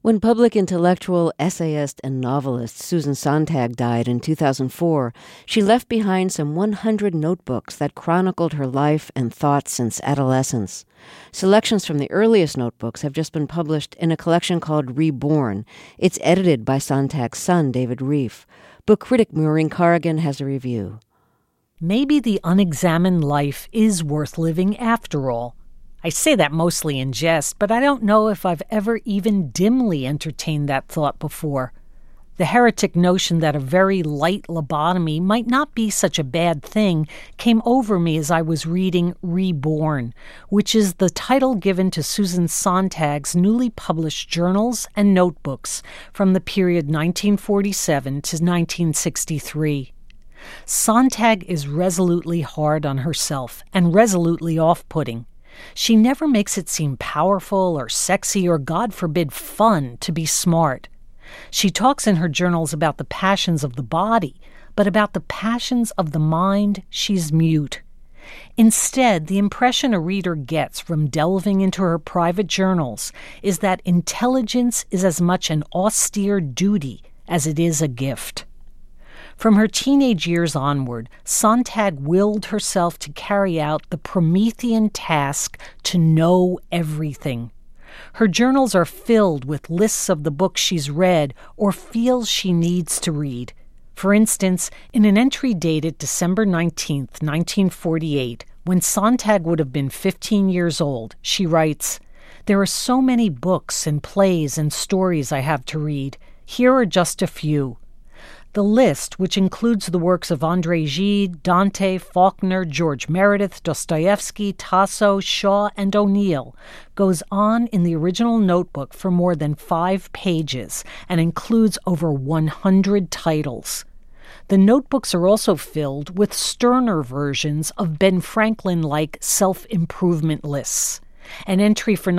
When public intellectual, essayist, and novelist Susan Sontag died in 2004, she left behind some 100 notebooks that chronicled her life and thoughts since adolescence. Selections from the earliest notebooks have just been published in a collection called Reborn. It's edited by Sontag's son, David Rieff. Book critic Maureen Corrigan has a review. Maybe the unexamined life is worth living after all. I say that mostly in jest, but I don't know if I've ever even dimly entertained that thought before. The heretic notion that a very light lobotomy might not be such a bad thing came over me as I was reading Reborn, which is the title given to Susan Sontag's newly published journals and notebooks from the period 1947 to 1963. Sontag is resolutely hard on herself and resolutely off-putting. She never makes it seem powerful or sexy or, God forbid, fun to be smart. She talks in her journals about the passions of the body, but about the passions of the mind, she's mute. Instead, the impression a reader gets from delving into her private journals is that intelligence is as much an austere duty as it is a gift. From her teenage years onward, Sontag willed herself to carry out the Promethean task to know everything. Her journals are filled with lists of the books she's read or feels she needs to read. For instance, in an entry dated December 19, 1948, when Sontag would have been 15 years old, she writes, "There are so many books and plays and stories I have to read. Here are just a few." The list, which includes the works of André Gide, Dante, Faulkner, George Meredith, Dostoevsky, Tasso, Shaw, and O'Neill, goes on in the original notebook for more than 5 pages and includes over 100 titles. The notebooks are also filled with sterner versions of Ben Franklin-like self-improvement lists. An entry for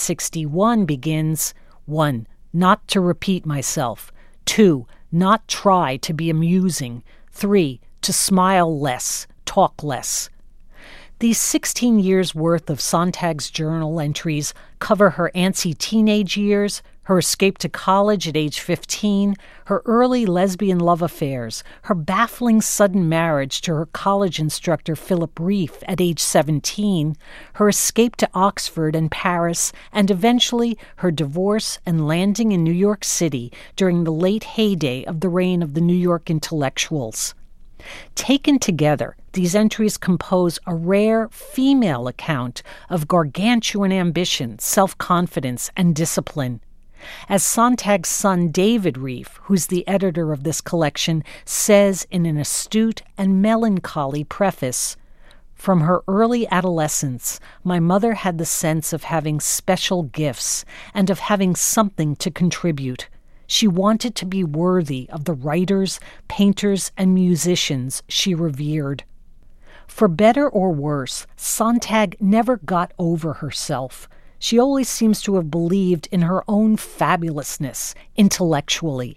1961 begins, 1. Not to repeat myself. 2. Not try to be amusing. 3. To smile less, talk less. These 16 years' worth of Sontag's journal entries cover her antsy teenage years, her escape to college at age 15, her early lesbian love affairs, her baffling sudden marriage to her college instructor Philip Rieff at age 17, her escape to Oxford and Paris, and eventually her divorce and landing in New York City during the late heyday of the reign of the New York intellectuals. Taken together, these entries compose a rare female account of gargantuan ambition, self-confidence, and discipline. As Sontag's son David Rieff, who's the editor of this collection, says in an astute and melancholy preface, "From her early adolescence, my mother had the sense of having special gifts and of having something to contribute. She wanted to be worthy of the writers, painters, and musicians she revered." For better or worse, Sontag never got over herself. She always seems to have believed in her own fabulousness, intellectually.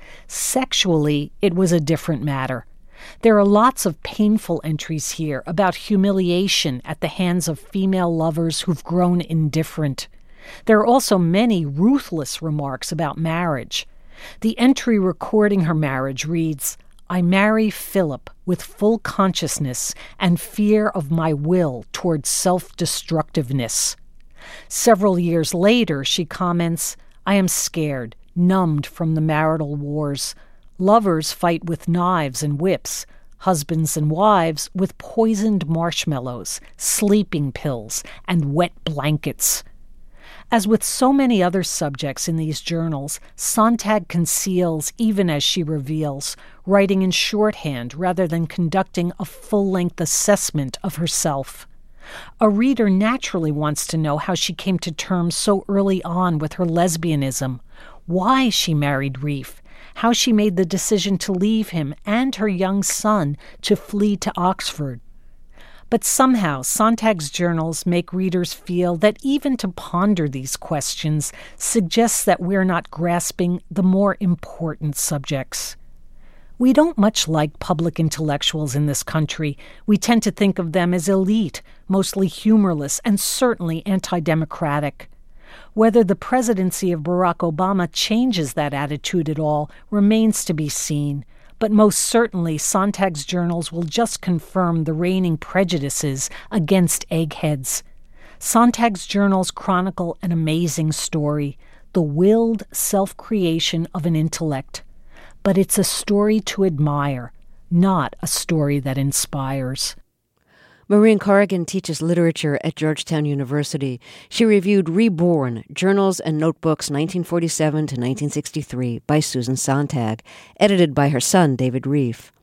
Sexually, it was a different matter. There are lots of painful entries here about humiliation at the hands of female lovers who've grown indifferent. There are also many ruthless remarks about marriage. The entry recording her marriage reads, "I marry Philip with full consciousness and fear of my will toward self-destructiveness." Several years later, she comments, "I am scared, numbed from the marital wars. Lovers fight with knives and whips, husbands and wives with poisoned marshmallows, sleeping pills, and wet blankets." As with so many other subjects in these journals, Sontag conceals even as she reveals, writing in shorthand rather than conducting a full-length assessment of herself. A reader naturally wants to know how she came to terms so early on with her lesbianism, why she married Rieff, how she made the decision to leave him and her young son to flee to Oxford. But somehow, Sontag's journals make readers feel that even to ponder these questions suggests that we're not grasping the more important subjects. We don't much like public intellectuals in this country. We tend to think of them as elite, mostly humorless, and certainly anti-democratic. Whether the presidency of Barack Obama changes that attitude at all remains to be seen, but most certainly Sontag's journals will just confirm the reigning prejudices against eggheads. Sontag's journals chronicle an amazing story, the willed self-creation of an intellect. But it's a story to admire, not a story that inspires. Maureen Corrigan teaches literature at Georgetown University. She reviewed Reborn, Journals and Notebooks 1947 to 1963 by Susan Sontag, edited by her son, David Rieff.